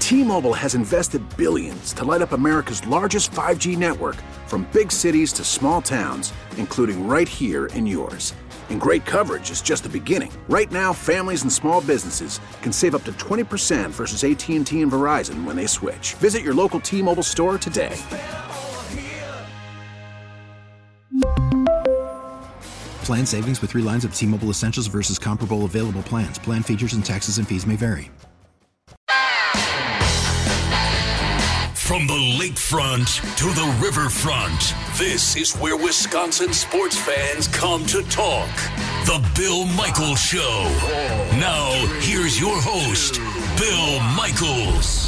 T-Mobile has invested billions to light up America's largest 5G network, from big cities to small towns, including right here in yours. And great coverage is just the beginning. Right now, families and small businesses can save up to 20% versus AT&T and Verizon when they switch. Visit your local T-Mobile store today. Plan savings with 3 lines of T-Mobile Essentials versus comparable available plans. Plan features and taxes and fees may vary. From the lakefront to the riverfront, this is where Wisconsin sports fans come to talk. The Bill Michaels Show. Now, here's your host, Bill Michaels.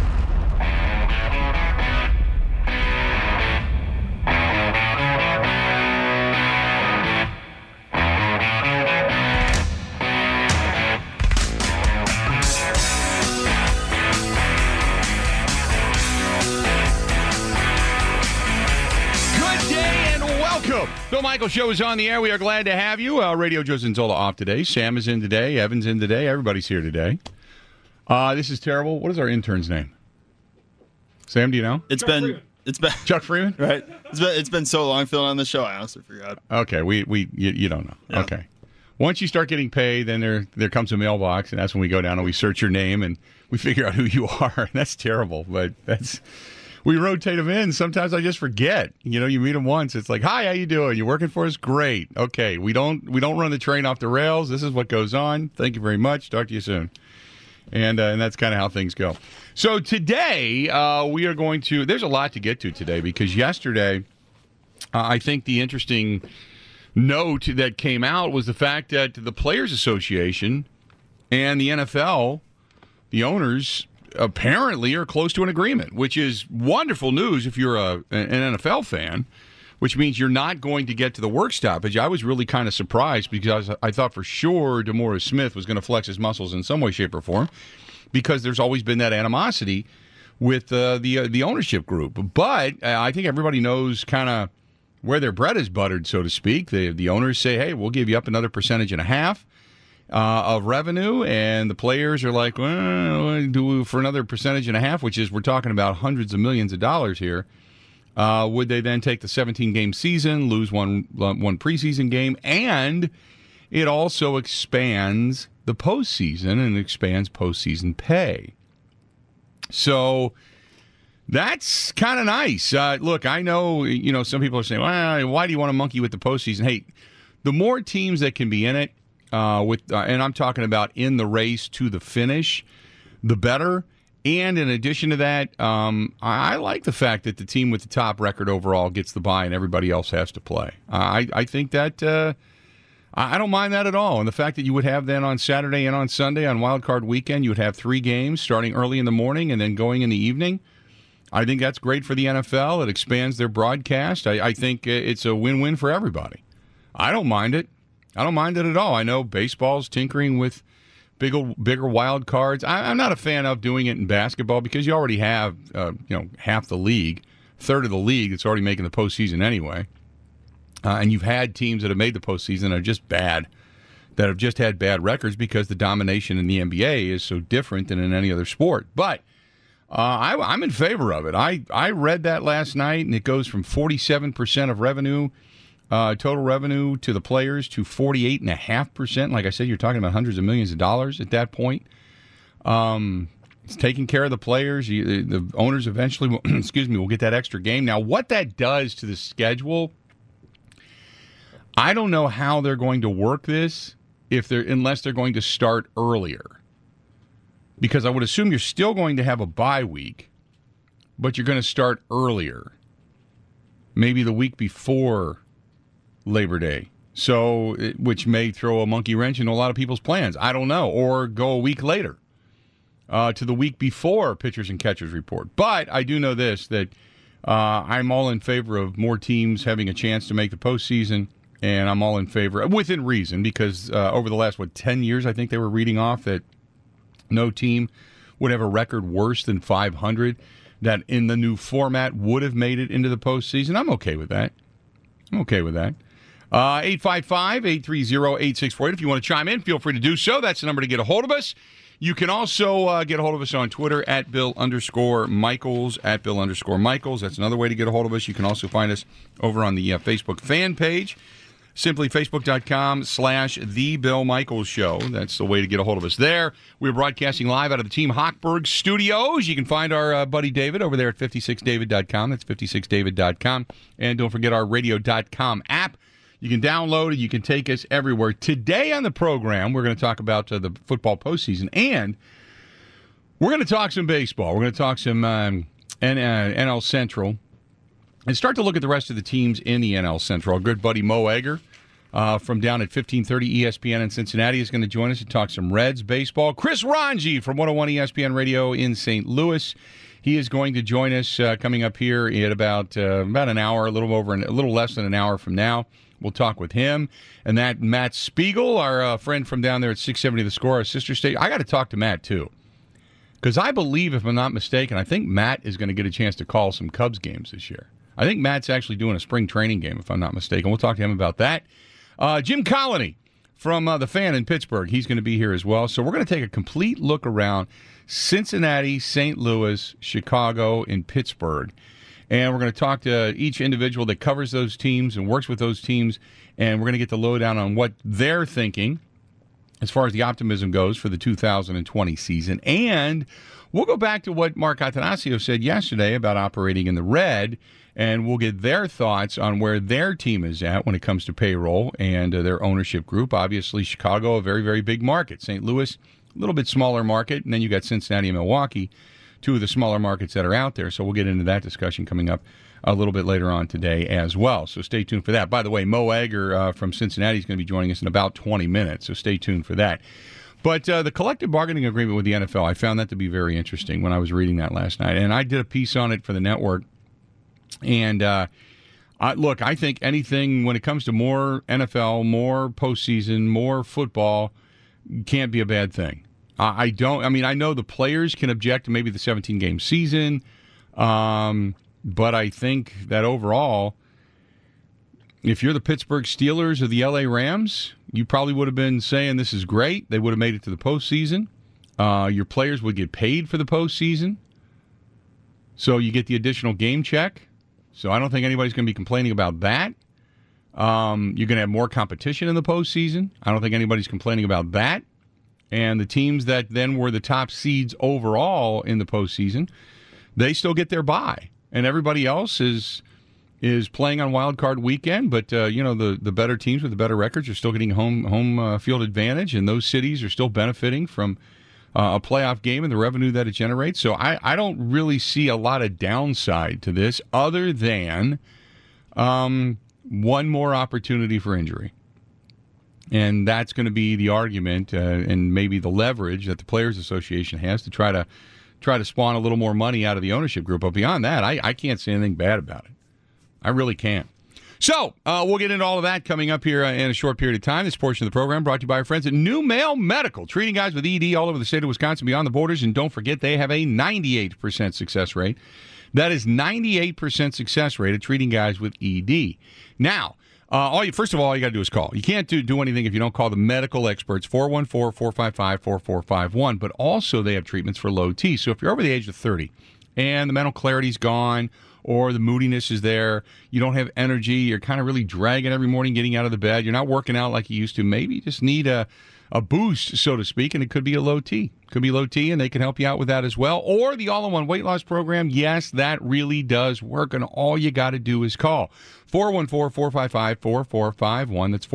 Bill Michaels Show is on the air. We are glad to have you. Radio Joe Zinzola off today. Sam is in today. Evan's in today. Everybody's here today. This is terrible. What is our intern's name? Sam, do you know? It's been Chuck Freeman, right? It's been so long filling on the show. I honestly forgot. Okay, you don't know. Yeah. Okay. Once you start getting paid, then there comes a mailbox, and that's when we go down and we search your name and we figure out who you are. That's terrible, but we rotate them in. Sometimes I just forget. You meet them once. It's like, hi, how you doing? You working for us? Great. Okay, we don't run the train off the rails. This is what goes on. Thank you very much. Talk to you soon. And that's kind of how things go. So today we are going to. There's a lot to get to today because yesterday, I think the interesting note that came out was the fact that the Players Association and the NFL, the owners, apparently are close to an agreement, which is wonderful news if you're an NFL fan, which means you're not going to get to the work stoppage. I was really kind of surprised because I thought for sure DeMaurice Smith was going to flex his muscles in some way, shape, or form because there's always been that animosity with the ownership group. But I think everybody knows kind of where their bread is buttered, so to speak. The owners say, hey, we'll give you up another 1.5% of revenue, and the players are like, well, do for another 1.5%, which is, we're talking about hundreds of millions of dollars here. Would they then take the 17-game season, lose one preseason game, and it also expands the postseason and expands postseason pay. So that's kind of nice. Look, I know, some people are saying, well, why do you want to monkey with the postseason? Hey, the more teams that can be in it, and I'm talking about in the race to the finish, the better. And in addition to that, I like the fact that the team with the top record overall gets the bye and everybody else has to play. I think that I don't mind that at all. And the fact that you would have then on Saturday and on Sunday on Wild Card Weekend, you would have 3 games starting early in the morning and then going in the evening. I think that's great for the NFL. It expands their broadcast. I think it's a win-win for everybody. I don't mind it. I don't mind it at all. I know baseball's tinkering with bigger wild cards. I'm not a fan of doing it in basketball because you already have half the league, third of the league that's already making the postseason anyway. And you've had teams that have made the postseason that are just bad, that have just had bad records because the domination in the NBA is so different than in any other sport. But I'm in favor of it. I read that last night, and it goes from 47% of revenue, total revenue to the players, to 48.5%. Like I said, you're talking about hundreds of millions of dollars at that point. It's taking care of the players. The owners eventually will get that extra game. Now, what that does to the schedule, I don't know how they're going to work this unless they're going to start earlier. Because I would assume you're still going to have a bye week, but you're going to start earlier. Maybe the week before Labor Day. So, which may throw a monkey wrench into a lot of people's plans. I don't know. Or go a week later to the week before pitchers and catchers report. But I do know this, that I'm all in favor of more teams having a chance to make the postseason. And I'm all in favor, within reason, because over the last, 10 years, I think they were reading off that no team would have a record worse than 500 that in the new format would have made it into the postseason. I'm okay with that. 855-830-8648. If you want to chime in, feel free to do so. That's the number to get a hold of us. You can also get a hold of us on Twitter at Bill_Michaels, at Bill_Michaels. That's another way to get a hold of us. You can also find us over on the Facebook fan page, simply facebook.com/The Bill Michaels Show. That's the way to get a hold of us there. We're broadcasting live out of the Team Hochberg studios. You can find our buddy David over there at 56david.com. That's 56david.com. And don't forget our radio.com app. You can download it. You can take us everywhere. Today on the program, we're going to talk about the football postseason, and we're going to talk some baseball. We're going to talk some NL Central and start to look at the rest of the teams in the NL Central. Our good buddy Mo Egger from down at 1530 ESPN in Cincinnati is going to join us to talk some Reds baseball. Chris Ranji from 101 ESPN Radio in St. Louis. He is going to join us coming up here at about an hour, a little less than an hour from now. We'll talk with him. And that Matt Spiegel, our friend from down there at 670 The Score, our sister state. I got to talk to Matt, too. Because I believe, if I'm not mistaken, I think Matt is going to get a chance to call some Cubs games this year. I think Matt's actually doing a spring training game, if I'm not mistaken. We'll talk to him about that. Jim Colony from The Fan in Pittsburgh. He's going to be here as well. So we're going to take a complete look around Cincinnati, St. Louis, Chicago, and Pittsburgh. And we're going to talk to each individual that covers those teams and works with those teams, and we're going to get the lowdown on what they're thinking as far as the optimism goes for the 2020 season. And we'll go back to what Mark Attanasio said yesterday about operating in the red, and we'll get their thoughts on where their team is at when it comes to payroll and their ownership group. Obviously, Chicago, a very, very big market. St. Louis, a little bit smaller market, and then you got Cincinnati and Milwaukee, two of the smaller markets that are out there. So we'll get into that discussion coming up a little bit later on today as well. So stay tuned for that. By the way, Mo Egger from Cincinnati is going to be joining us in about 20 minutes, so stay tuned for that. But the collective bargaining agreement with the NFL, I found that to be very interesting when I was reading that last night. And I did a piece on it for the network. And look, I think anything when it comes to more NFL, more postseason, more football can't be a bad thing. I know the players can object to maybe the 17-game season, but I think that overall, if you're the Pittsburgh Steelers or the LA Rams, you probably would have been saying this is great. They would have made it to the postseason. Your players would get paid for the postseason, so you get the additional game check. So I don't think anybody's going to be complaining about that. You're going to have more competition in the postseason. I don't think anybody's complaining about that. And the teams that then were the top seeds overall in the postseason, they still get their bye. And everybody else is playing on wild card weekend, but the better teams with the better records are still getting home field advantage, and those cities are still benefiting from a playoff game and the revenue that it generates. So I don't really see a lot of downside to this other than one more opportunity for injury. And that's going to be the argument and maybe the leverage that the Players Association has to try to spawn a little more money out of the ownership group. But beyond that, I can't say anything bad about it. I really can't. So we'll get into all of that coming up here in a short period of time. This portion of the program brought to you by our friends at New Male Medical, treating guys with ED all over the state of Wisconsin, beyond the borders. And don't forget, they have a 98% success rate. That is 98% success rate at treating guys with ED. Now, first of all you got to do is call. You can't do anything if you don't call the medical experts, 414-455-4451. But also they have treatments for low T. So if you're over the age of 30 and the mental clarity's gone or the moodiness is there, you don't have energy, you're kind of really dragging every morning getting out of the bed, you're not working out like you used to, maybe you just need a boost, so to speak, and it could be a low T. Could be low T, and they can help you out with that as well. Or the all-in-one weight loss program, yes, that really does work, and all you got to do is call 414-455-4451. That's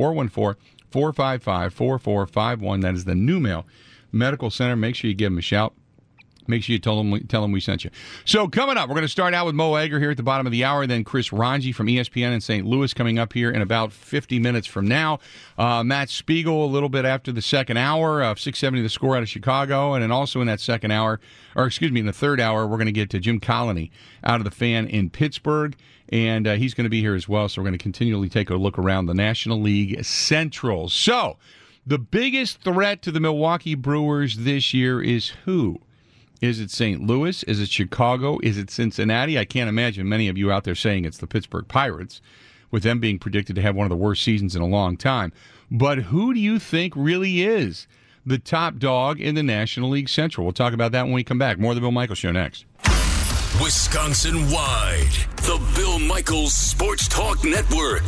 414-455-4451. That is the New Male Medical Center. Make sure you give them a shout. Make sure you tell them we sent you. So coming up, we're going to start out with Mo Egger here at the bottom of the hour, then Chris Ranji from ESPN in St. Louis coming up here in about 50 minutes from now. Matt Spiegel a little bit after the second hour of 670 The Score out of Chicago. And then also in that second hour, in the third hour, we're going to get to Jim Colony out of the Fan in Pittsburgh. And he's going to be here as well. So we're going to continually take a look around the National League Central. So the biggest threat to the Milwaukee Brewers this year is who? Is it St. Louis? Is it Chicago? Is it Cincinnati? I can't imagine many of you out there saying it's the Pittsburgh Pirates, with them being predicted to have one of the worst seasons in a long time. But who do you think really is the top dog in the National League Central. We'll talk about that when we come back. More of the Bill Michaels Show next. Wisconsin-wide, the Bill Michaels Sports Talk Network.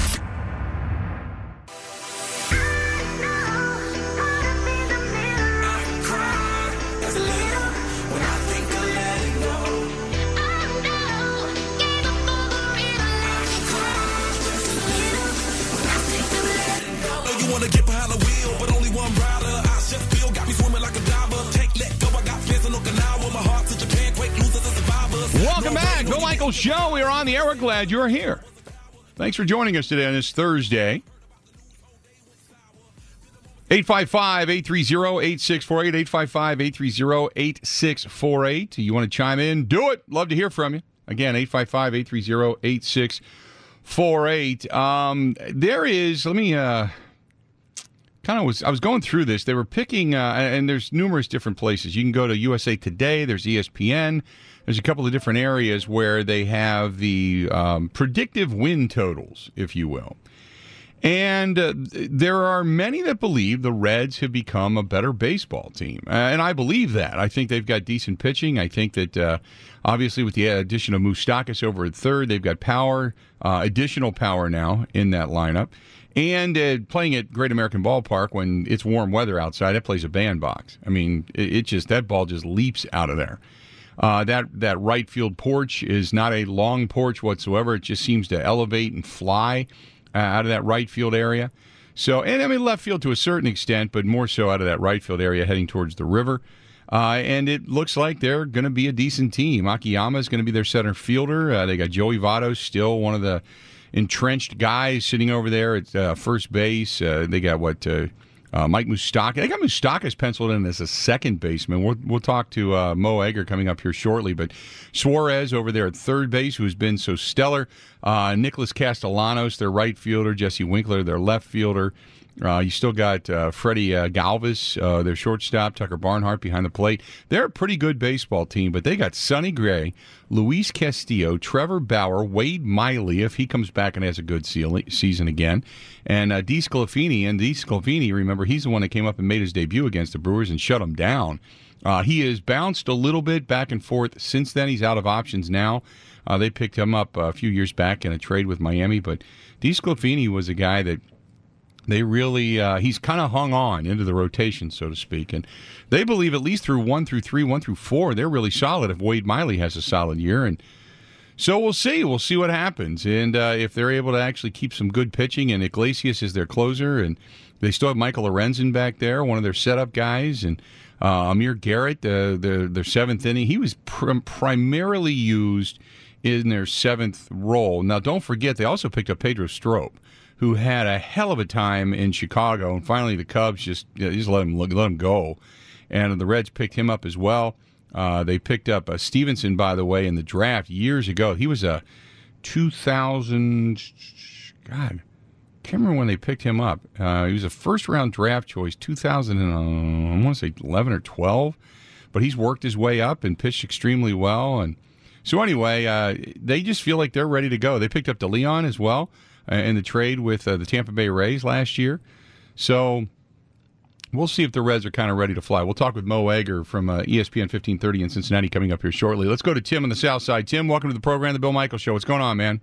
Wanna get behind the wheel, but only one rider. I just feel got me swimming like a diver. Can't let go. I got fans in Okinawa. My heart to Japan. Quake losers and survivors. Welcome back, Bill Michaels Show. We are on the air. We're glad you're here. Thanks for joining us today on this Thursday. 855-830-8648. 855-830-8648. You want to chime in? Do it. Love to hear from you. Again, 855-830-8648. There is. Let me. I was going through this. They were picking, and there's numerous different places. You can go to USA Today. There's ESPN. There's a couple of different areas where they have the predictive win totals, if you will. And there are many that believe the Reds have become a better baseball team. And I believe that. I think they've got decent pitching. I think that, obviously, with the addition of Moustakas over at third, they've got power, additional power now in that lineup. And playing at Great American Ballpark when it's warm weather outside, it plays a bandbox. I mean, that ball just leaps out of there. That right field porch is not a long porch whatsoever. It just seems to elevate and fly out of that right field area. So, and I mean left field to a certain extent, but more so out of that right field area heading towards the river. And it looks like they're going to be a decent team. Akiyama is going to be their center fielder. They got Joey Votto, still one of the entrenched guys sitting over there at first base. They got Mike Moustakas. They got Moustakas penciled in as a second baseman. We'll talk to Mo Egger coming up here shortly. But Suarez over there at third base, who's been so stellar. Nicholas Castellanos, their right fielder. Jesse Winkler, their left fielder. You still got Freddie Galvis, their shortstop. Tucker Barnhart behind the plate. They're a pretty good baseball team, but they got Sonny Gray, Luis Castillo, Trevor Bauer, Wade Miley, if he comes back and has a good season again, and DeSclafani. And DeSclafani, remember, he's the one that came up and made his debut against the Brewers and shut them down. He has bounced a little bit back and forth since then. He's out of options now. They picked him up a few years back in a trade with Miami, but DeSclafani was a guy that they really, he's kind of hung on into the rotation, so to speak. And they believe at least through 1 through 3, 1 through 4, they're really solid if Wade Miley has a solid year. And so we'll see. We'll see what happens. And if they're able to actually keep some good pitching, and Iglesias is their closer, and they still have Michael Lorenzen back there, one of their setup guys, and Amir Garrett, their seventh inning. He was primarily used in their seventh role. Now, don't forget, they also picked up Pedro Strop, who had a hell of a time in Chicago, and finally the Cubs just let him go, and the Reds picked him up as well. They picked up Stevenson, by the way, in the draft years ago. He was a 2000, God, can't remember when they picked him up. He was a first-round draft choice, 2000, I want to say 11 or 12, but he's worked his way up and pitched extremely well. And so anyway, they just feel like they're ready to go. They picked up DeLeon as well in the trade with the Tampa Bay Rays last year. So we'll see if the Reds are kind of ready to fly. We'll talk with Mo Egger from ESPN 1530 in Cincinnati coming up here shortly. Let's go to Tim on the South Side. Tim, welcome to the program, The Bill Michaels Show. What's going on, man?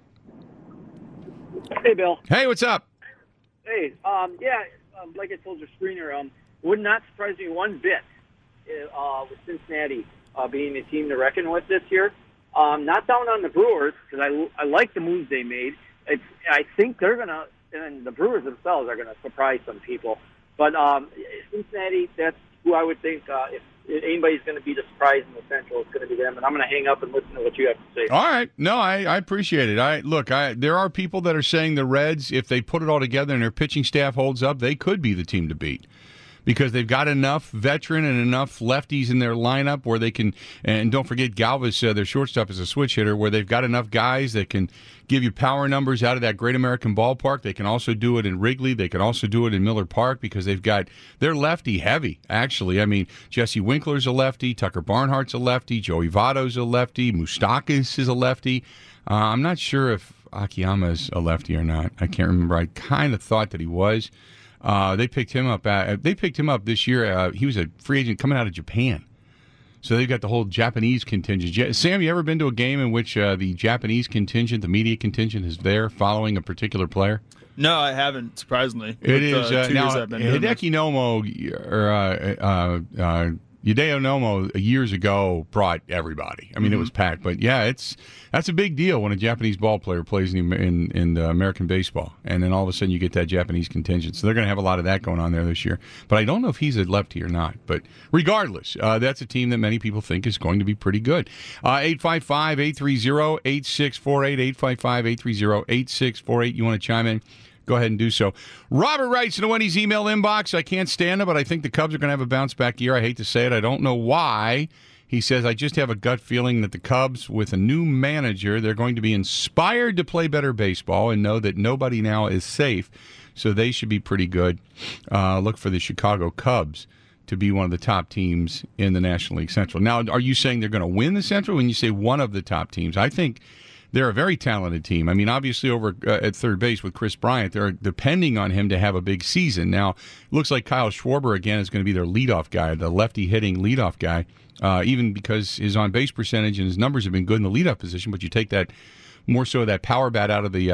Hey, Bill. Hey, what's up? Hey, like I told your screener, would not surprise me one bit with Cincinnati being a team to reckon with this year. Not down on the Brewers, because I like the moves they made. I think they're going to, and the Brewers themselves are going to surprise some people. But Cincinnati, that's who I would think, if anybody's going to be the surprise in the Central, it's going to be them. And I'm going to hang up and listen to what you have to say. All right. No, I appreciate it. There are people that are saying the Reds, if they put it all together and their pitching staff holds up, they could be the team to beat, because they've got enough veteran and enough lefties in their lineup where they can, and don't forget Galvis, their shortstop, is a switch hitter, where they've got enough guys that can give you power numbers out of that Great American Ballpark. They can also do it in Wrigley. They can also do it in Miller Park, because they're lefty heavy, actually. I mean, Jesse Winkler's a lefty, Tucker Barnhart's a lefty, Joey Votto's a lefty, Moustakas is a lefty. I'm not sure if Akiyama is a lefty or not. I can't remember. I kind of thought that he was. They picked him up. This year. He was a free agent coming out of Japan. So they've got the whole Japanese contingent. Sam, you ever been to a game in which the Japanese contingent, the media contingent, is there following a particular player? No, I haven't, surprisingly. It is. 2 Now, years I've been doing this. Hideki Nomo, Hideo Nomo, years ago brought everybody. I mean, it was packed. But, yeah, that's a big deal when a Japanese ball player plays in American baseball. And then all of a sudden you get that Japanese contingent. So they're going to have a lot of that going on there this year. But I don't know if he's a lefty or not. But regardless, that's a team that many people think is going to be pretty good. 855-830-8648, 855-830-8648. You want to chime in? Go ahead and do so. Robert writes in the Wendy's email inbox, I can't stand it, but I think the Cubs are going to have a bounce-back year. I hate to say it. I don't know why. He says, I just have a gut feeling that the Cubs, with a new manager, they're going to be inspired to play better baseball and know that nobody now is safe, so they should be pretty good. Look for the Chicago Cubs to be one of the top teams in the National League Central. Now, are you saying they're going to win the Central when you say one of the top teams? I think they're a very talented team. I mean, obviously over at third base with Chris Bryant, they're depending on him to have a big season. Now, it looks like Kyle Schwarber, again, is going to be their leadoff guy, the lefty-hitting leadoff guy, even because his on-base percentage and his numbers have been good in the leadoff position, but you take that more so that power bat out of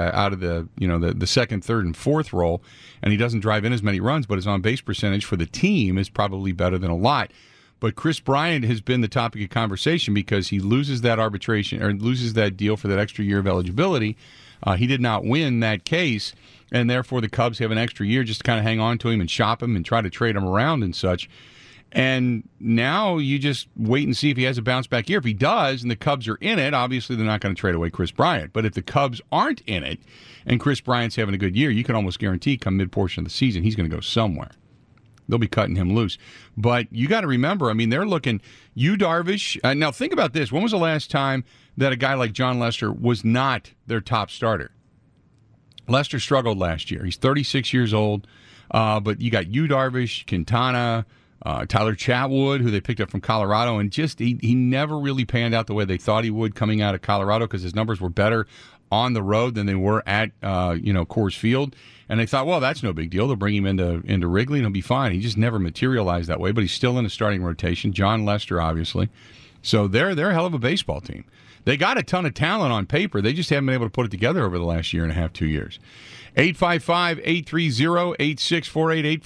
the second, third, and fourth role, and he doesn't drive in as many runs, but his on-base percentage for the team is probably better than a lot. But Chris Bryant has been the topic of conversation because he loses that arbitration or loses that deal for that extra year of eligibility. He did not win that case, and therefore the Cubs have an extra year just to kind of hang on to him and shop him and try to trade him around and such. And now you just wait and see if he has a bounce-back year. If he does and the Cubs are in it, obviously they're not going to trade away Chris Bryant. But if the Cubs aren't in it and Chris Bryant's having a good year, you can almost guarantee come mid-portion of the season he's going to go somewhere. They'll be cutting him loose. But you got to remember, I mean, they're looking, Darvish. Now, think about this. When was the last time that a guy like John Lester was not their top starter? Lester struggled last year. He's 36 years old. But you got Darvish, Quintana, Tyler Chatwood, who they picked up from Colorado, and just he never really panned out the way they thought he would coming out of Colorado because his numbers were better on the road than they were at Coors Field. And they thought, well, that's no big deal. They'll bring him into Wrigley and he'll be fine. He just never materialized that way, but he's still in a starting rotation. John Lester, obviously. So they're a hell of a baseball team. They got a ton of talent on paper. They just haven't been able to put it together over the last year and a half, 2 years. 855-830-8648,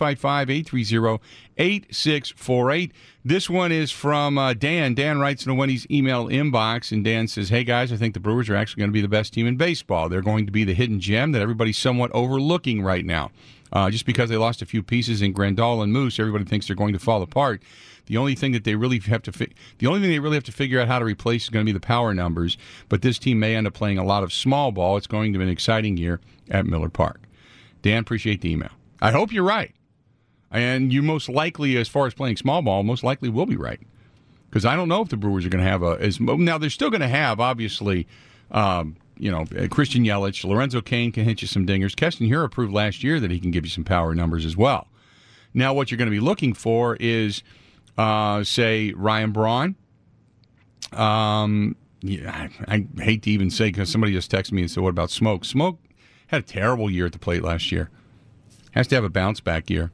855-830-8648. This one is from Dan. Dan writes in the Wendy's email inbox, and Dan says, hey, guys, I think the Brewers are actually going to be the best team in baseball. They're going to be the hidden gem that everybody's somewhat overlooking right now. Just because they lost a few pieces in Grandal and Moose, everybody thinks they're going to fall apart. The only thing that they really have to figure out how to replace is going to be the power numbers. But this team may end up playing a lot of small ball. It's going to be an exciting year at Miller Park. Dan, appreciate the email. I hope you're right. And you most likely, as far as playing small ball, most likely will be right. Because I don't know if the Brewers are going to have now they're still going to have, obviously, Christian Yelich. Lorenzo Cain can hit you some dingers. Keston Hiura proved last year that he can give you some power numbers as well. Now, what you're going to be looking for is, say, Ryan Braun. I hate to even say because somebody just texted me and said, what about Smoke? Smoke had a terrible year at the plate last year. Has to have a bounce-back year.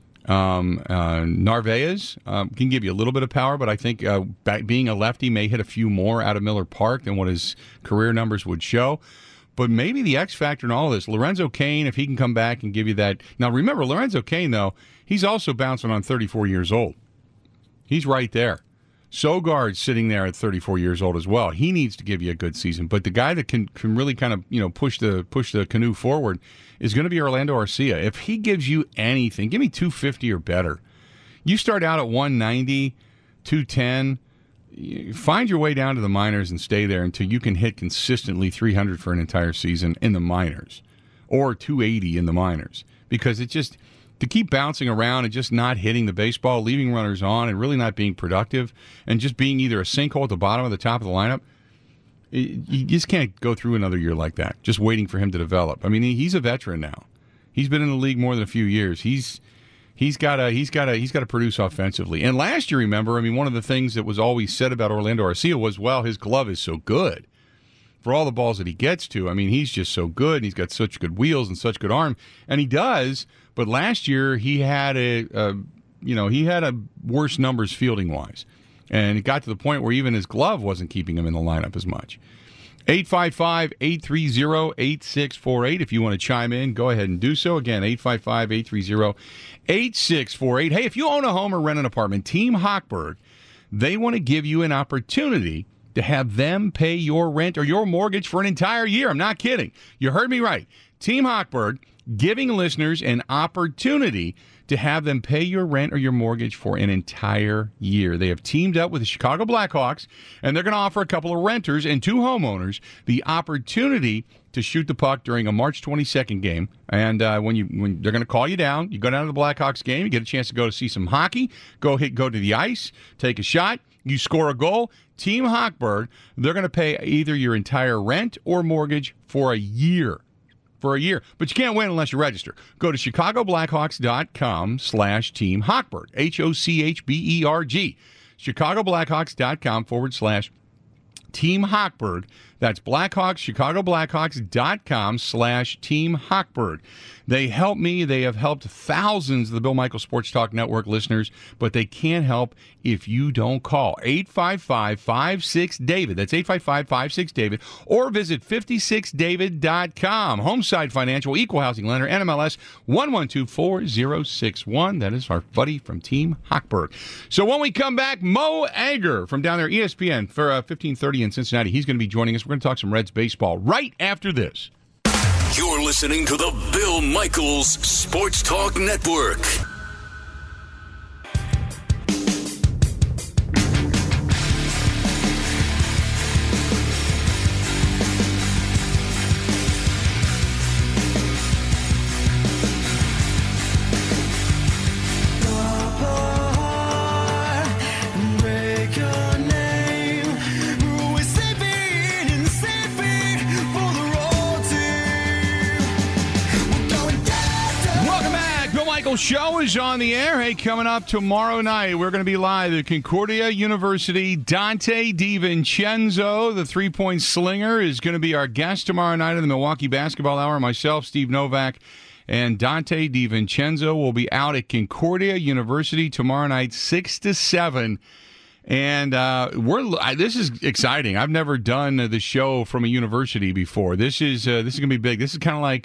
Narvaez can give you a little bit of power, but I think being a lefty may hit a few more out of Miller Park than what his career numbers would show. But maybe the X factor in all of this, Lorenzo Cain, if he can come back and give you that. Now, remember, Lorenzo Cain, though, he's also bouncing on 34 years old. He's right there. Sogard's sitting there at 34 years old as well. He needs to give you a good season. But the guy that can really kind of push the canoe forward is going to be Orlando Arcia. If he gives you anything, give me 250 or better. You start out at 190, 210. Find your way down to the minors and stay there until you can hit consistently 300 for an entire season in the minors or 280 in the minors. Because it just, to keep bouncing around and just not hitting the baseball, leaving runners on and really not being productive and just being either a sinkhole at the bottom or the top of the lineup, you just can't go through another year like that, just waiting for him to develop. I mean, he's a veteran now. He's been in the league more than a few years. He's got to produce offensively. And last year, remember, I mean, one of the things that was always said about Orlando Arcia was, well, his glove is so good. for all the balls that he gets to. I mean, he's just so good, and he's got such good wheels and such good arm, and he does. But last year he had a worse numbers fielding wise, and it got to the point where even his glove wasn't keeping him in the lineup as much. 855-830-8648. If you want to chime in, go ahead and do so. Again, 855-830-8648. Hey, if you own a home or rent an apartment, Team Hochberg, they want to give you an opportunity to have them pay your rent or your mortgage for an entire year. I'm not kidding. You heard me right. Team Hochberg giving listeners an opportunity to have them pay your rent or your mortgage for an entire year. They have teamed up with the Chicago Blackhawks, and they're going to offer a couple of renters and 2 homeowners the opportunity to shoot the puck during a March 22nd game. And when they're going to call you down, you go down to the Blackhawks game, you get a chance to go to see some hockey, go to the ice, take a shot, you score a goal. Team Hochberg, they're going to pay either your entire rent or mortgage for a year. But you can't win unless you register. Go to chicagoblackhawks.com/Team Hochberg, HOCHBERG, chicagoblackhawks.com/Team Hochberg. That's chicagoblackhawks.com/Team Hochberg. They help me. They have helped thousands of the Bill Michaels Sports Talk Network listeners, but they can't help if you don't call. 855-56-DAVID. That's 855-56-DAVID. Or visit 56david.com. Homeside Financial, Equal Housing Lender, NMLS 1124061. That is our buddy from Team Hochberg. So when we come back, Mo Egger from down there, ESPN, for 1530 in Cincinnati. He's going to be joining us. We're going to talk some Reds baseball right after this. You're listening to the Bill Michaels Sports Talk Network. Show is on the air. Hey, coming up tomorrow night, we're going to be live at Concordia University. Dante DiVincenzo, the three-point slinger, is going to be our guest tomorrow night in the Milwaukee Basketball Hour. Myself, Steve Novak, and Dante DiVincenzo will be out at Concordia University tomorrow night, 6 to 7. And this is exciting. I've never done the show from a university before. This is going to be big. This is kind of like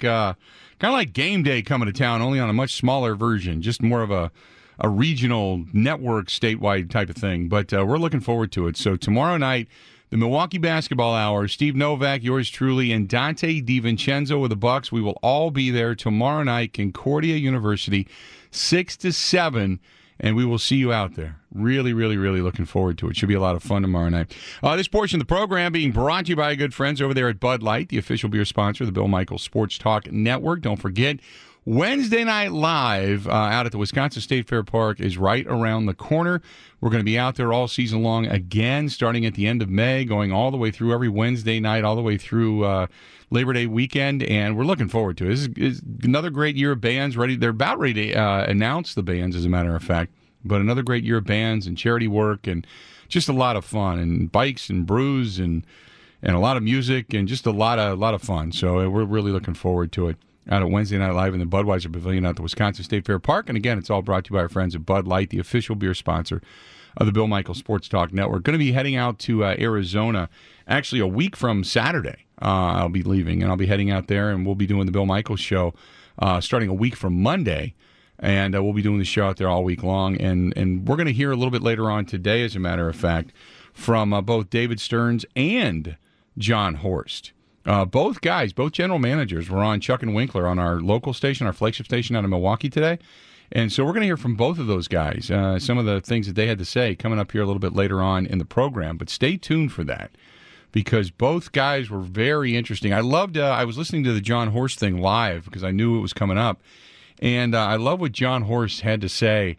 Game Day coming to town, only on a much smaller version, just more of a regional network, statewide type of thing. But we're looking forward to it. So tomorrow night, the Milwaukee Basketball Hour, Steve Novak, yours truly, and Dante DiVincenzo with the Bucks. We will all be there tomorrow night, Concordia University, 6 to 7. And we will see you out there. Really, really, really looking forward to it. Should be a lot of fun tomorrow night. This portion of the program being brought to you by our good friends over there at Bud Light, the official beer sponsor of the Bill Michaels Sports Talk Network. Don't forget, Wednesday Night Live out at the Wisconsin State Fair Park is right around the corner. We're going to be out there all season long again, starting at the end of May, going all the way through every Wednesday night, all the way through Labor Day weekend, and we're looking forward to it. This is another great year of bands. They're about ready to announce the bands, as a matter of fact. But another great year of bands and charity work and just a lot of fun, and bikes and brews and a lot of music and just a lot of fun. So we're really looking forward to it out at Wednesday Night Live in the Budweiser Pavilion at the Wisconsin State Fair Park. And again, it's all brought to you by our friends at Bud Light, the official beer sponsor of the Bill Michaels Sports Talk Network. Going to be heading out to Arizona actually a week from Saturday. I'll be leaving, and I'll be heading out there, and we'll be doing the Bill Michaels show starting a week from Monday. And we'll be doing the show out there all week long. And we're going to hear a little bit later on today, as a matter of fact, from both David Stearns and John Horst. Both guys, both general managers, were on Chuck and Winkler on our local station, our flagship station out of Milwaukee today. And so we're going to hear from both of those guys, some of the things that they had to say coming up here a little bit later on in the program. But stay tuned for that, because both guys were very interesting. I was listening to the John Horst thing live because I knew it was coming up. And I love what John Horst had to say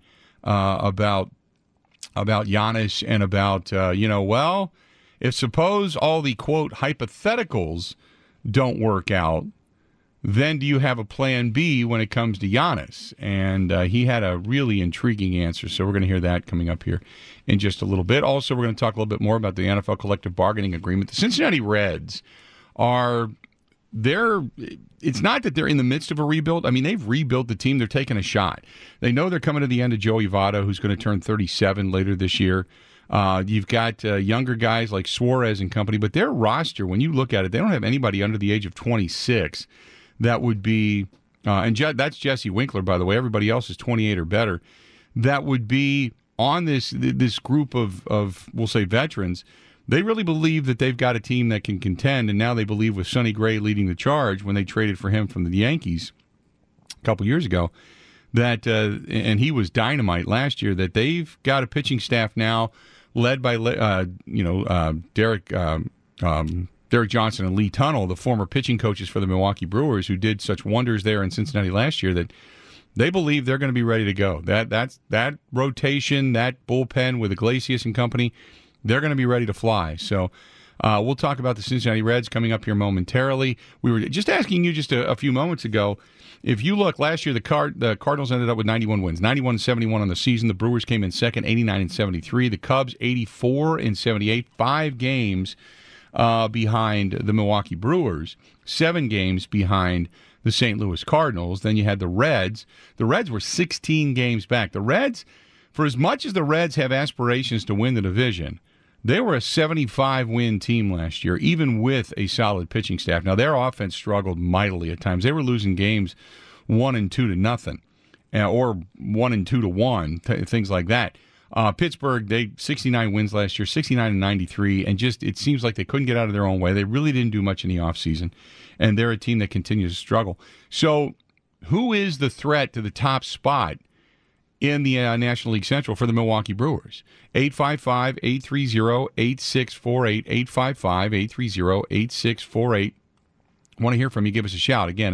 about Giannis and about, if suppose all the, quote, hypotheticals don't work out, then do you have a plan B when it comes to Giannis? And he had a really intriguing answer, so we're going to hear that coming up here in just a little bit. Also, we're going to talk a little bit more about the NFL collective bargaining agreement. The Cincinnati Reds it's not that they're in the midst of a rebuild. I mean, they've rebuilt the team. They're taking a shot. They know they're coming to the end of Joey Votto, who's going to turn 37 later this year. You've got younger guys like Suarez and company, but their roster, when you look at it, they don't have anybody under the age of 26 that would be, that's Jesse Winkler, by the way. Everybody else is 28 or better. That would be on this group of we'll say veterans. They really believe that they've got a team that can contend, and now they believe with Sonny Gray leading the charge when they traded for him from the Yankees a couple years ago, that and he was dynamite last year, that they've got a pitching staff now led by Derek Johnson and Lee Tunnell, the former pitching coaches for the Milwaukee Brewers, who did such wonders there in Cincinnati last year, that they believe they're going to be ready to go. That rotation, that bullpen with Iglesias and company, they're going to be ready to fly. So we'll talk about the Cincinnati Reds coming up here momentarily. We were just asking you just a few moments ago, if you look last year, the Cardinals ended up with 91 wins, 91-71 on the season. The Brewers came in second, 89-73. The Cubs, 84-78, 5 games behind the Milwaukee Brewers, 7 games behind the St. Louis Cardinals. Then you had the Reds. The Reds were 16 games back. The Reds, for as much as the Reds have aspirations to win the division, they were a 75-win team last year, even with a solid pitching staff. Now, their offense struggled mightily at times. They were losing games 1-2-0, or 1-2-1, things like that. Pittsburgh, they 69 wins last year, 69-93, and just it seems like they couldn't get out of their own way. They really didn't do much in the offseason, and they're a team that continues to struggle. So who is the threat to the top spot in the National League Central for the Milwaukee Brewers? 855-830-8648, 855-830-8648. Want to hear from you, give us a shout. Again,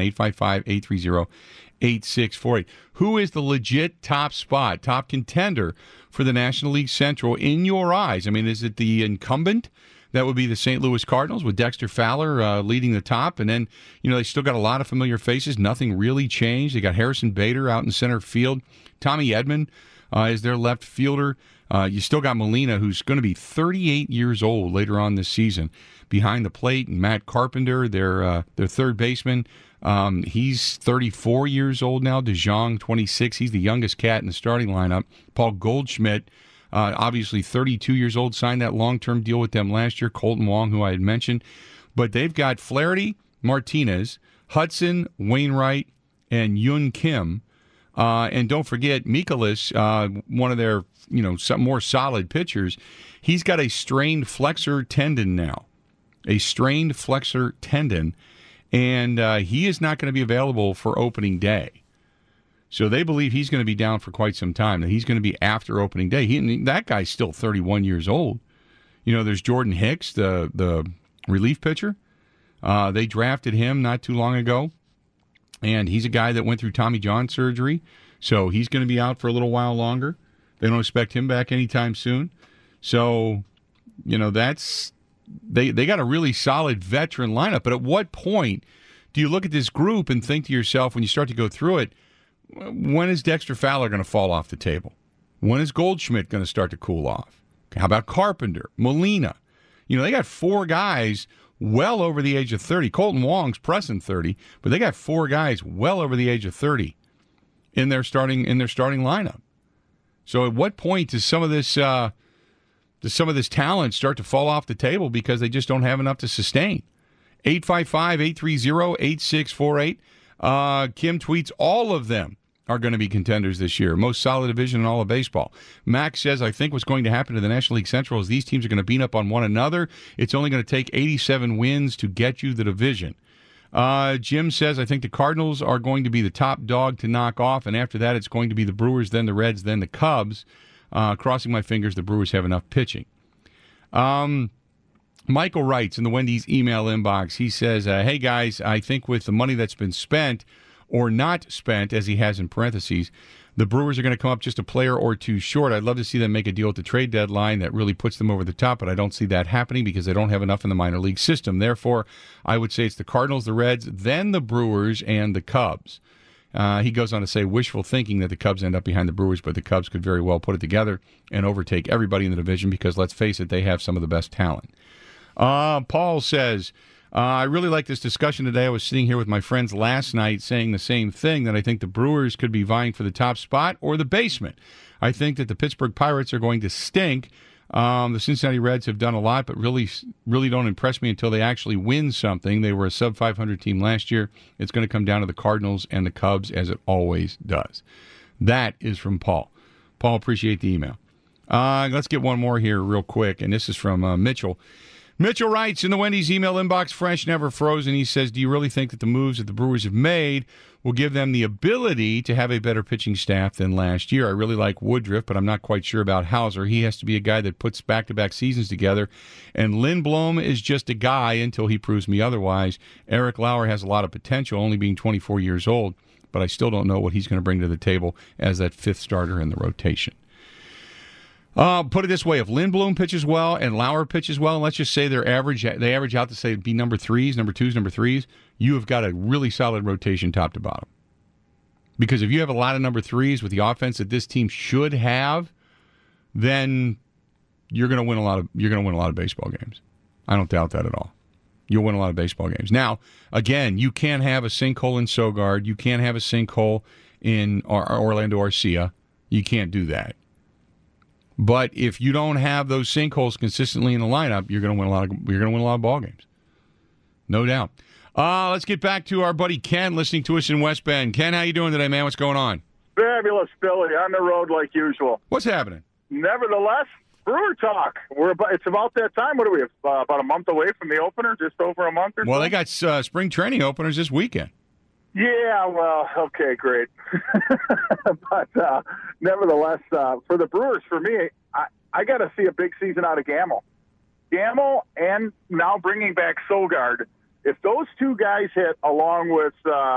855-830-8648. Who is the legit top spot, top contender for the National League Central in your eyes? I mean, is it the incumbent? That would be the St. Louis Cardinals with Dexter Fowler leading the top. And then, they still got a lot of familiar faces. Nothing really changed. They got Harrison Bader out in center field. Tommy Edman is their left fielder. You still got Molina, who's going to be 38 years old later on this season, behind the plate. And Matt Carpenter, their third baseman, he's 34 years old now. DeJong, 26. He's the youngest cat in the starting lineup. Paul Goldschmidt, obviously 32 years old, signed that long-term deal with them last year. Colton Wong, who I had mentioned. But they've got Flaherty, Martinez, Hudson, Wainwright, and Yoon Kim. And don't forget, Mikolas, one of their some more solid pitchers, he's got a strained flexor tendon now. A strained flexor tendon. And he is not going to be available for opening day. So they believe he's going to be down for quite some time. That he's going to be after opening day. That guy's still 31 years old. There's Jordan Hicks, the relief pitcher. They drafted him not too long ago. And he's a guy that went through Tommy John surgery. So he's going to be out for a little while longer. They don't expect him back anytime soon. So, that's... They got a really solid veteran lineup. But at what point do you look at this group and think to yourself, when you start to go through it, when is Dexter Fowler going to fall off the table? When is Goldschmidt going to start to cool off? Okay, how about Carpenter, Molina? They got 4 guys well over the age of 30. Colton Wong's pressing 30, but they got 4 guys well over the age of 30 in their starting lineup. So at what point does some of this talent start to fall off the table because they just don't have enough to sustain? 855-830-8648. Kim tweets, all of them are going to be contenders this year. Most solid division in all of baseball. Max says, I think what's going to happen to the National League Central is these teams are going to beat up on one another. It's only going to take 87 wins to get you the division. Jim says, I think the Cardinals are going to be the top dog to knock off, and after that it's going to be the Brewers, then the Reds, then the Cubs. Crossing my fingers the Brewers have enough pitching. Michael writes in the Wendy's email inbox, he says, hey guys, I think with the money that's been spent or not spent, as he has in parentheses, the Brewers are going to come up just a player or two short. I'd love to see them make a deal at the trade deadline that really puts them over the top, but I don't see that happening because they don't have enough in the minor league system. Therefore, I would say it's the Cardinals, the Reds, then the Brewers, and the Cubs. He goes on to say, wishful thinking that the Cubs end up behind the Brewers, but the Cubs could very well put it together and overtake everybody in the division because, let's face it, they have some of the best talent. Paul says, I really like this discussion today. I was sitting here with my friends last night saying the same thing, that I think the Brewers could be vying for the top spot or the basement. I think that the Pittsburgh Pirates are going to stink. The Cincinnati Reds have done a lot, but really don't impress me until they actually win something. They were a sub-500 team last year. It's going to come down to the Cardinals and the Cubs, as it always does. That is from Paul. Paul, appreciate the email. Let's get one more here real quick, and this is from Mitchell. Mitchell writes, in the Wendy's email inbox, fresh, never frozen. He says, do you really think that the moves that the Brewers have made will give them the ability to have a better pitching staff than last year? I really like Woodruff, but I'm not quite sure about Hauser. He has to be a guy that puts back-to-back seasons together, and Lindblom is just a guy until he proves me otherwise. Eric Lauer has a lot of potential, only being 24 years old, but I still don't know what he's going to bring to the table as that fifth starter in the rotation. Put it this way, if Lindblom pitches well and Lauer pitches well, and let's just say they average out to say be number threes, number twos, number threes, you have got a really solid rotation top to bottom. Because if you have a lot of number threes with the offense that this team should have, then you're going to win a lot of baseball games. I don't doubt that at all. You'll win a lot of baseball games. Now, again, you can't have a sinkhole in Sogard. You can't have a sinkhole in Orlando Arcia. You can't do that. But if you don't have those sinkholes consistently in the lineup, you're going to win a lot of ball games, no doubt. Let's get back to our buddy Ken listening to us in West Bend. Ken, how you doing today, man? What's going on? Fabulous, Billy. On the road like usual. What's happening? Nevertheless, Brewer talk. It's about that time. What do we have? About a month away from the opener, just over a month or so? Well, they got spring training openers this weekend. Yeah, well, okay, great. But nevertheless, for the Brewers, for me, I got to see a big season out of Gamble. Gamble and now bringing back Sogard. If those two guys hit along with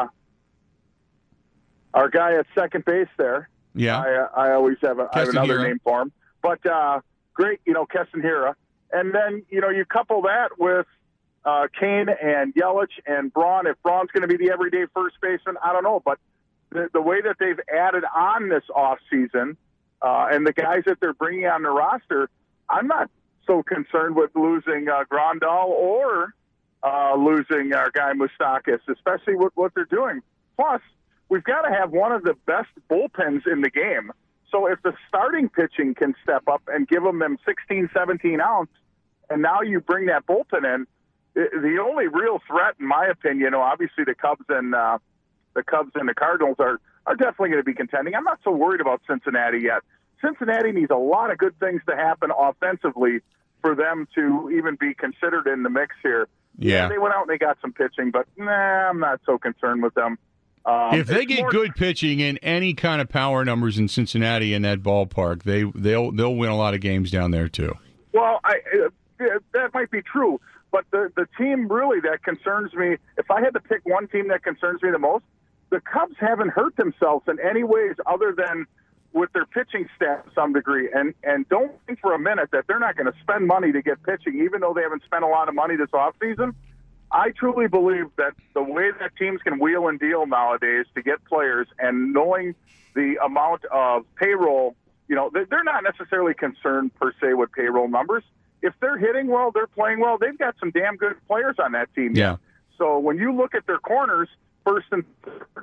our guy at second base there, yeah, I always have another name for him. But great, Keston Hiura. And then, you couple that with Kane and Yelich and Braun. If Braun's going to be the everyday first baseman, I don't know. But the way that they've added on this offseason and the guys that they're bringing on the roster, I'm not so concerned with losing Grandal or losing our guy Moustakas, especially with what they're doing. Plus, we've got to have one of the best bullpens in the game. So if the starting pitching can step up and give them 16, 17 outs, and now you bring that bullpen in, the only real threat, in my opinion, obviously the Cubs and the Cardinals are definitely going to be contending. I'm not so worried about Cincinnati yet. Cincinnati needs a lot of good things to happen offensively for them to even be considered in the mix here. Yeah, they went out and they got some pitching, but I'm not so concerned with them. If they get good pitching and any kind of power numbers in Cincinnati in that ballpark, they'll win a lot of games down there too. Well, that might be true. But the team really that concerns me, if I had to pick one team that concerns me the most, the Cubs haven't hurt themselves in any ways other than with their pitching staff to some degree. And don't think for a minute that they're not going to spend money to get pitching, even though they haven't spent a lot of money this offseason. I truly believe that the way that teams can wheel and deal nowadays to get players and knowing the amount of payroll, they're not necessarily concerned per se with payroll numbers. If they're hitting well, they're playing well, they've got some damn good players on that team. Yeah. So when you look at their corners, first and third.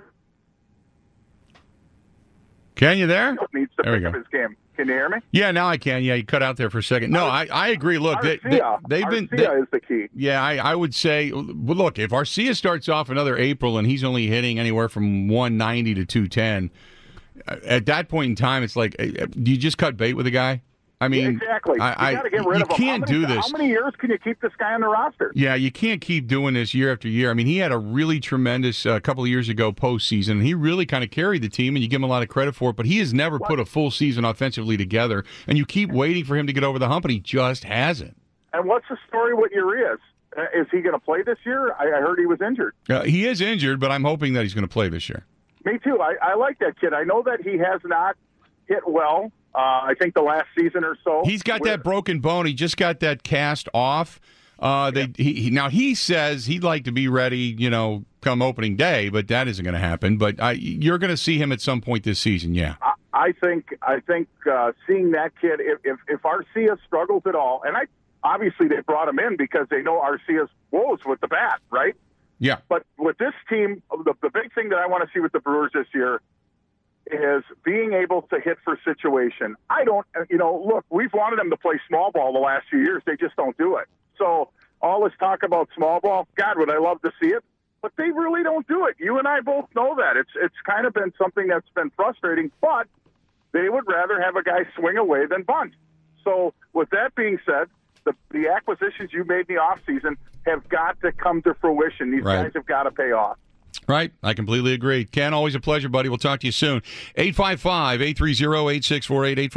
Can you there? Needs to pick up his game. Can you hear me? Yeah, now I can. Yeah, you cut out there for a second. No, I agree. Look, they've been. Arcia is the key. Yeah, I would say. Well, look, if Arcia starts off another April and he's only hitting anywhere from 190 to 210, at that point in time, it's like, do you just cut bait with a guy? I mean, exactly. You got to get rid of him. You can't do this. How many years can you keep this guy on the roster? Yeah, you can't keep doing this year after year. I mean, he had a really tremendous couple of years ago postseason, and he really kind of carried the team, and you give him a lot of credit for it, but he has never put a full season offensively together, and you keep waiting for him to get over the hump, and he just hasn't. And what's the story with Urias? Is he going to play this year? I heard he was injured. He is injured, but I'm hoping that he's going to play this year. Me too. I like that kid. I know that he has not hit well. I think the last season or so. He's got that broken bone. He just got that cast off. Now he says he'd like to be ready, come opening day, but that isn't going to happen. But you're going to see him at some point this season. Yeah. I think seeing that kid, if Arcia struggles at all, and obviously they brought him in because they know Arcia's woes with the bat, right? Yeah. But with this team, the big thing that I want to see with the Brewers this year is being able to hit for situation. Look, we've wanted them to play small ball the last few years. They just don't do it. So all this talk about small ball, God, would I love to see it, but they really don't do it. You and I both know that. It's kind of been something that's been frustrating, but they would rather have a guy swing away than bunt. So with that being said, the acquisitions you made in the offseason have got to come to fruition. These guys have got to pay off. Right. I completely agree. Ken, always a pleasure, buddy. We'll talk to you soon. 855-830-8648,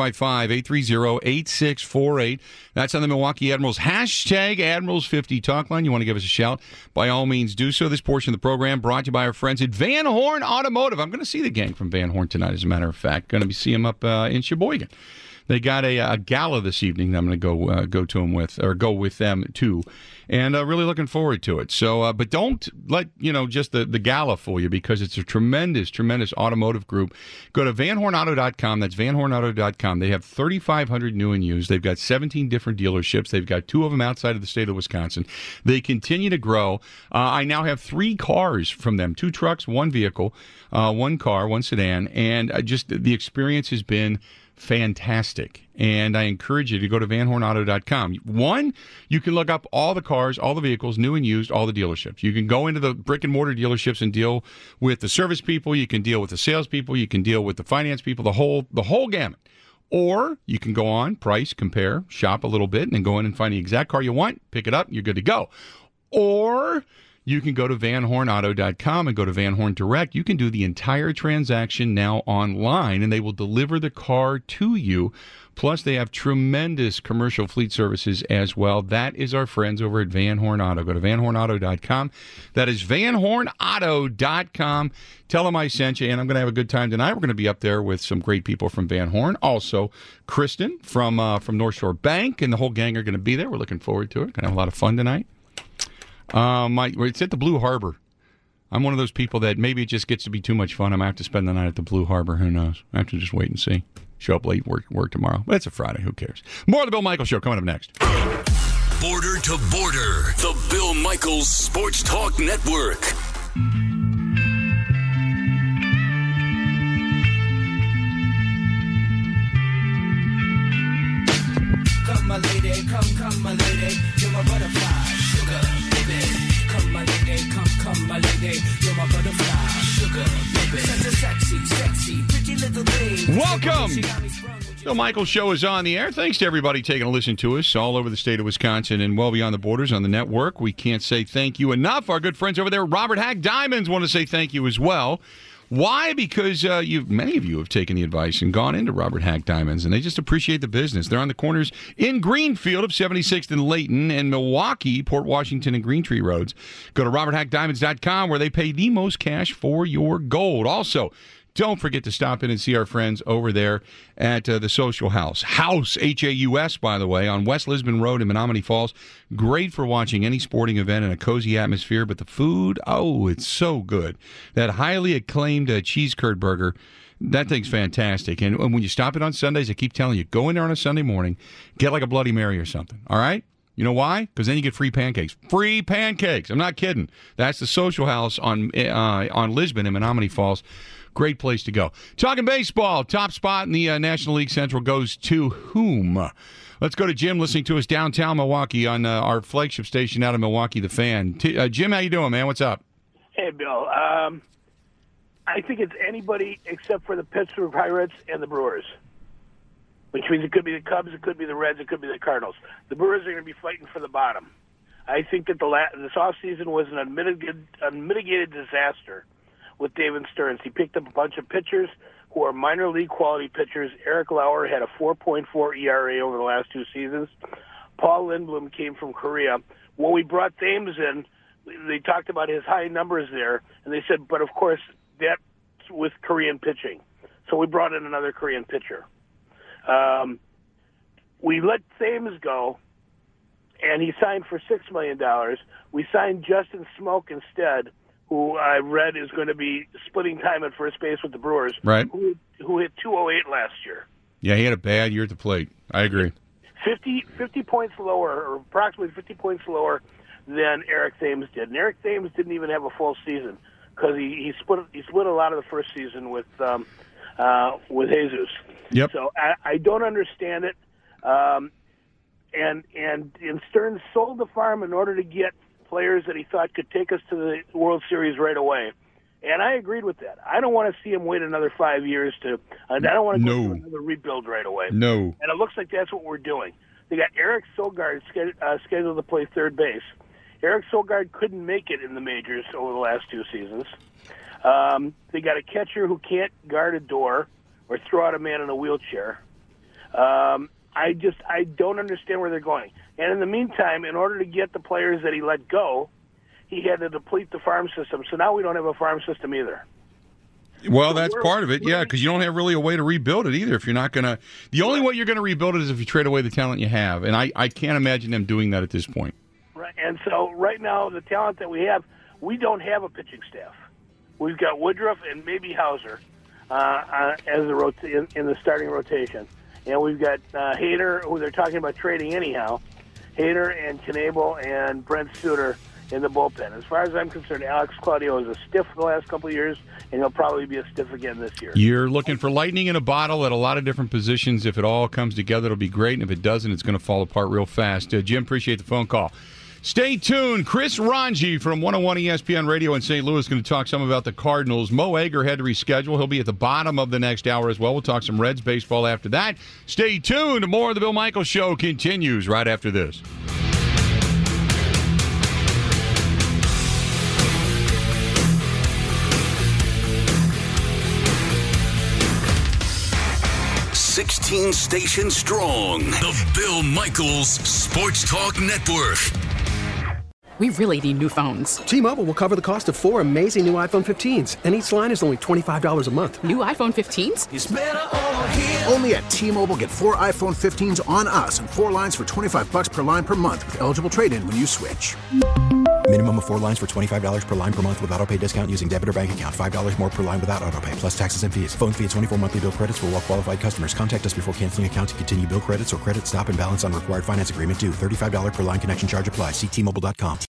855-830-8648. That's on the Milwaukee Admirals. Hashtag Admirals50 talk line. You want to give us a shout? By all means, do so. This portion of the program brought to you by our friends at Van Horn Automotive. I'm going to see the gang from Van Horn tonight, as a matter of fact. Going to see them up in Sheboygan. They got a gala this evening that I'm going to go with them to, and really looking forward to it. So, but don't let just the gala fool you, because it's a tremendous automotive group. Go to VanHornAuto.com. That's VanHornAuto.com. They have 3,500 new and used. They've got 17 different dealerships. They've got 2 of them outside of the state of Wisconsin. They continue to grow. I now have 3 cars from them: 2 trucks, 1 vehicle, 1 car, 1 sedan, and just the experience has been fantastic. And I encourage you to go to VanHornAuto.com. 1, you can look up all the cars, all the vehicles, new and used, all the dealerships. You can go into the brick and mortar dealerships and deal with the service people. You can deal with the salespeople. You can deal with the finance people. The whole gamut. Or you can go on, price, compare, shop a little bit, and then go in and find the exact car you want, pick it up, you're good to go. Or you can go to VanHornAuto.com and go to Van Horn Direct. You can do the entire transaction now online, and they will deliver the car to you. Plus, they have tremendous commercial fleet services as well. That is our friends over at Van Horn Auto. Go to VanHornAuto.com. That is VanHornAuto.com. Tell them I sent you, and I'm going to have a good time tonight. We're going to be up there with some great people from Van Horn. Also, Kristen from North Shore Bank, and the whole gang are going to be there. We're looking forward to it. Going to have a lot of fun tonight. It's at the Blue Harbor. I'm one of those people that maybe it just gets to be too much fun. I might have to spend the night at the Blue Harbor. Who knows? I have to just wait and see. Show up late, work tomorrow. But it's a Friday. Who cares? More of the Bill Michaels Show coming up next. Border to Border, the Bill Michaels Sports Talk Network. Come, my lady, come, my lady, you're my butterfly, sugar, baby. Come, my lady, come, my lady, you're my butterfly, sugar, baby. Such a sexy, pretty little thing. Welcome. Bill Michaels Show is on the air. Thanks to everybody taking a listen to us all over the state of Wisconsin and well beyond the borders on the network. We can't say thank you enough. Our good friends over there, Robert Hack Diamonds, want to say thank you as well. Why? Because many of you have taken the advice and gone into Robert Hack Diamonds, and they just appreciate the business. They're on the corners in Greenfield of 76th and Layton, and Milwaukee, Port Washington, and Green Tree Roads. Go to RobertHackDiamonds.com, where they pay the most cash for your gold. Also, don't forget to stop in and see our friends over there at the Social House. House, H-A-U-S, by the way, on West Lisbon Road in Menominee Falls. Great for watching any sporting event in a cozy atmosphere, but the food, it's so good. That highly acclaimed cheese curd burger, that thing's fantastic. And when you stop it on Sundays, I keep telling you, go in there on a Sunday morning, get like a Bloody Mary or something, all right? You know why? Because then you get free pancakes. Free pancakes. I'm not kidding. That's the Social House on Lisbon in Menominee Falls. Great place to go. Talking baseball, top spot in the National League Central goes to whom? Let's go to Jim, listening to us downtown Milwaukee on our flagship station out of Milwaukee, The Fan. Jim, how you doing, man? What's up? Hey, Bill. I think it's anybody except for the Pittsburgh Pirates and the Brewers, which means it could be the Cubs, it could be the Reds, it could be the Cardinals. The Brewers are going to be fighting for the bottom. I think that this offseason was an unmitigated disaster with David Stearns. He picked up a bunch of pitchers who are minor league quality pitchers. Eric Lauer had a 4.4 ERA over the last 2 seasons. Paul Lindblom came from Korea. When we brought Thames in, they talked about his high numbers there, and they said, but of course, that's with Korean pitching. So we brought in another Korean pitcher. We let Thames go, and he signed for $6 million. We signed Justin Smoke instead, who I read is going to be splitting time at first base with the Brewers, right? Who hit .208 last year. Yeah, he had a bad year at the plate. I agree. 50 points lower, or approximately 50 points lower than Eric Thames did. And Eric Thames didn't even have a full season because he split a lot of the first season with Jesus. Yep. So I don't understand it. And Stearns sold the farm in order to get players that he thought could take us to the World Series right away. And I agreed with that. I don't want to see him wait another 5 years I don't want to go through another rebuild right away. No. And it looks like that's what we're doing. They got Eric Sogard scheduled to play third base. Eric Sogard couldn't make it in the majors over the last 2 seasons. They got a catcher who can't guard a door or throw out a man in a wheelchair. I don't understand where they're going. And in the meantime, in order to get the players that he let go, he had to deplete the farm system. So now we don't have a farm system either. Well, that's part of it, yeah, because you don't have really a way to rebuild it either. If you're not going to, the only way you're going to rebuild it is if you trade away the talent you have, and I can't imagine them doing that at this point. Right, and so right now the talent that we have, we don't have a pitching staff. We've got Woodruff and maybe Hauser as in the starting rotation, and we've got Hader, who they're talking about trading anyhow. Hader and Knebel and Brent Suter in the bullpen. As far as I'm concerned, Alex Claudio is a stiff the last couple of years, and he'll probably be a stiff again this year. You're looking for lightning in a bottle at a lot of different positions. If it all comes together, it'll be great, and if it doesn't, it's going to fall apart real fast. Jim, appreciate the phone call. Stay tuned. Chris Ranji from 101 ESPN Radio in St. Louis is going to talk some about the Cardinals. Mo Egger had to reschedule. He'll be at the bottom of the next hour as well. We'll talk some Reds baseball after that. Stay tuned. More of the Bill Michaels Show continues right after this. $16 stations strong. The Bill Michaels Sports Talk Network. We really need new phones. T-Mobile will cover the cost of 4 amazing new iPhone 15s, and each line is only $25 a month. New iPhone 15s? It's better over here. Only at T-Mobile, get 4 iPhone 15s on us and 4 lines for $25 per line per month with eligible trade-in when you switch. Minimum of 4 lines for $25 per line per month with autopay discount using debit or bank account. $5 more per line without autopay, plus taxes and fees. Phone fee at 24 monthly bill credits for well-qualified customers. Contact us before canceling account to continue bill credits or credit stop and balance on required finance agreement due. $35 per line connection charge applies. See T-Mobile.com.